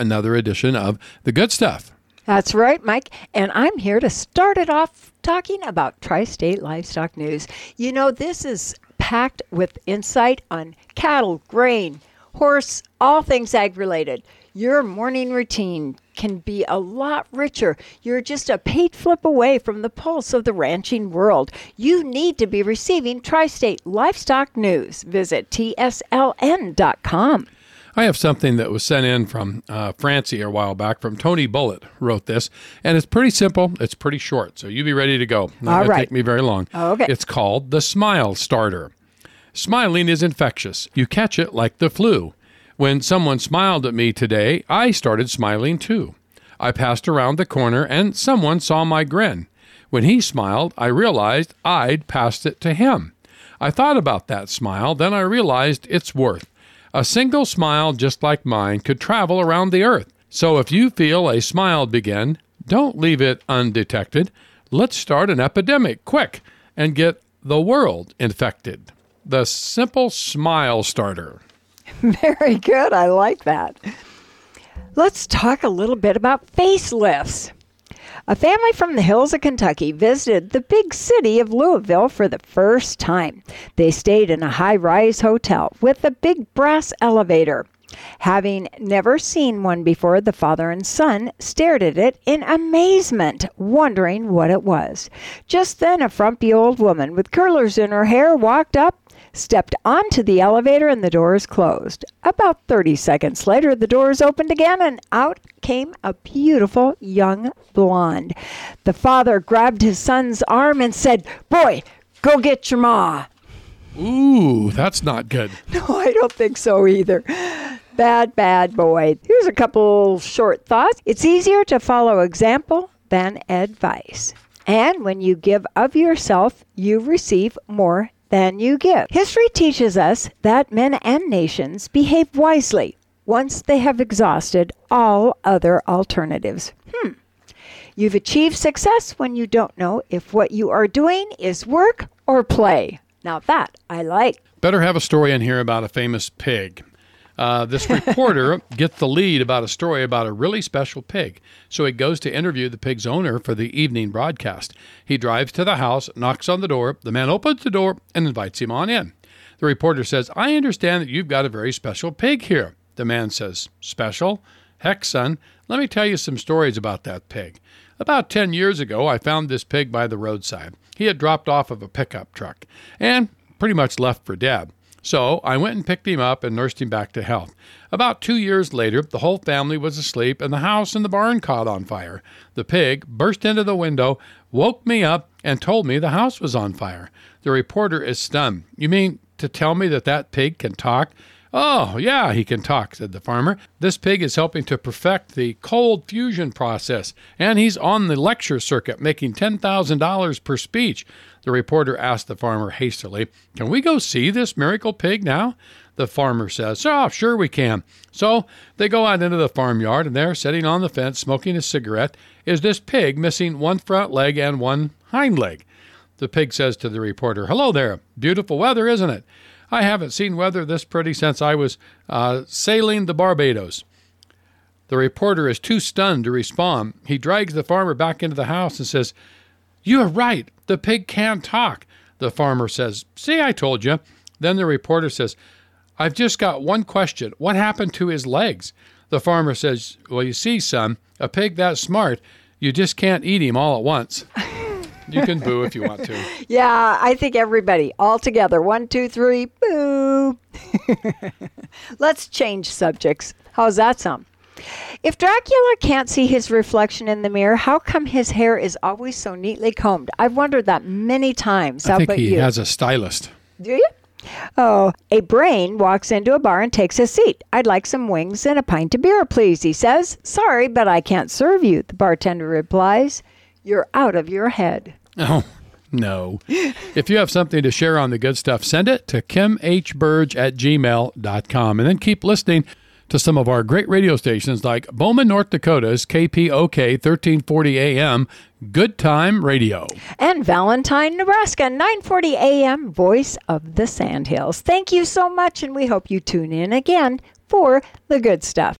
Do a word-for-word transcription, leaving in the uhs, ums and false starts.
another edition of The Good Stuff. That's right, Mike. And I'm here to start it off talking about Tri-State Livestock News. You know, this is packed with insight on cattle, grain, horse, all things ag-related. Your morning routine can be a lot richer. You're just a paid flip away from the pulse of the ranching world. You need to be receiving Tri-State Livestock News. Visit T S L N dot com. I have something that was sent in from uh, Francie a while back from Tony Bullitt wrote this, and it's pretty simple. It's pretty short, so you be ready to go. Not All going right. to take me very long. Okay. It's called the Smile Starter. Smiling is infectious. You catch it like the flu. When someone smiled at me today, I started smiling too. I passed around the corner and someone saw my grin. When he smiled, I realized I'd passed it to him. I thought about that smile, then I realized its worth. A single smile just like mine could travel around the earth. So if you feel a smile begin, don't leave it undetected. Let's start an epidemic quick and get the world infected. The Simple Smile Starter. Very good. I like that. Let's talk a little bit about facelifts. A family from the hills of Kentucky visited the big city of Louisville for the first time. They stayed in a high-rise hotel with a big brass elevator. Having never seen one before, the father and son stared at it in amazement, wondering what it was. Just then, a frumpy old woman with curlers in her hair walked up, stepped onto the elevator, and the doors closed. About thirty seconds later, the doors opened again, and out came a beautiful young blonde. The father grabbed his son's arm and said, "Boy, go get your ma." Ooh, that's not good. No, I don't think so either. Bad, bad boy. Here's a couple short thoughts. It's easier to follow example than advice. And when you give of yourself, you receive more than you give. History teaches us that men and nations behave wisely once they have exhausted all other alternatives. Hmm. You've achieved success when you don't know if what you are doing is work or play. Now that I like. Better have a story in here about a famous pig. Uh, this reporter gets the lead about a story about a really special pig. So he goes to interview the pig's owner for the evening broadcast. He drives to the house, knocks on the door. The man opens the door and invites him on in. The reporter says, "I understand that you've got a very special pig here." The man says, "Special? Heck, son, let me tell you some stories about that pig. About ten years ago, I found this pig by the roadside. He had dropped off of a pickup truck and pretty much left for dead. So I went and picked him up and nursed him back to health. About two years later, the whole family was asleep and the house and the barn caught on fire. The pig burst into the window, woke me up, and told me the house was on fire." The reporter is stunned. "You mean to tell me that that pig can talk?" "Oh, yeah, he can talk," said the farmer. "This pig is helping to perfect the cold fusion process, and he's on the lecture circuit making ten thousand dollars per speech." The reporter asked the farmer hastily, "Can we go see this miracle pig now?" The farmer says, "Oh, sure we can." So they go out into the farmyard, and there, sitting on the fence, smoking a cigarette, is this pig missing one front leg and one hind leg. The pig says to the reporter, "Hello there. Beautiful weather, isn't it? I haven't seen weather this pretty since I was uh, sailing the Barbados." The reporter is too stunned to respond. He drags the farmer back into the house and says, "You are right. The pig can talk." The farmer says, "See, I told you." Then the reporter says, "I've just got one question. What happened to his legs?" The farmer says, "Well, you see, son, a pig that smart, you just can't eat him all at once." You can boo if you want to. Yeah, I think everybody all together. One, two, three, boo. Let's change subjects. How's that sound? If Dracula can't see his reflection in the mirror, how come his hair is always so neatly combed? I've wondered that many times. I How think about he you? has a stylist. Do you? Oh, a brain walks into a bar and takes a seat. "I'd like some wings and a pint of beer, please," he says. "Sorry, but I can't serve you," the bartender replies. "You're out of your head." Oh, no. If you have something to share on the good stuff, send it to kim h burge at gmail dot com. And then keep listening to some of our great radio stations like Bowman, North Dakota's K P O K thirteen forty A M, Good Time Radio. And Valentine, Nebraska, nine forty A M, Voice of the Sandhills. Thank you so much, and we hope you tune in again for the good stuff.